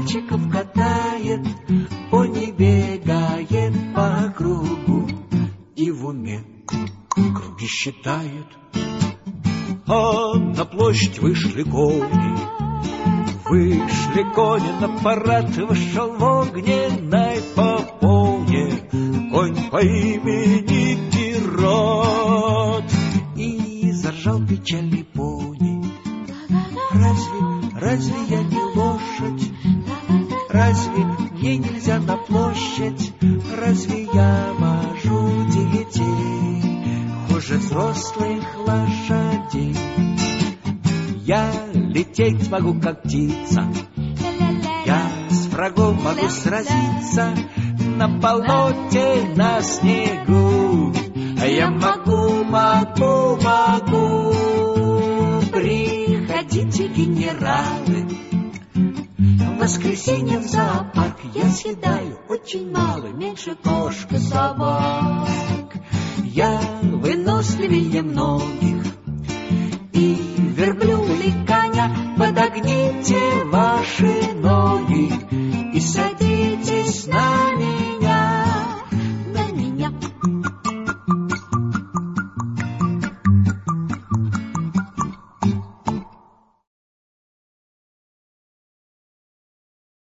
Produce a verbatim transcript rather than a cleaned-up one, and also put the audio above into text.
мальчиков катает, пони бегает по кругу и в уме круги считает. А на площадь вышли кони, вышли кони на парад, вышел в огненной попоне конь по имени Пират. И заржал печальный пони: Разве, разве я не лошадь? Разве мне нельзя на площадь? Разве я вожу детей хуже взрослых лошадей? Я лететь могу, как птица, я с врагом могу сразиться на болоте, на снегу. Я могу, могу, могу. Приходите, генералы, в воскресенье в зоопарк. Я съедаю очень мало, меньше кошек и собак. Я выносливее многих, и верблюда и коня. Подогните ваши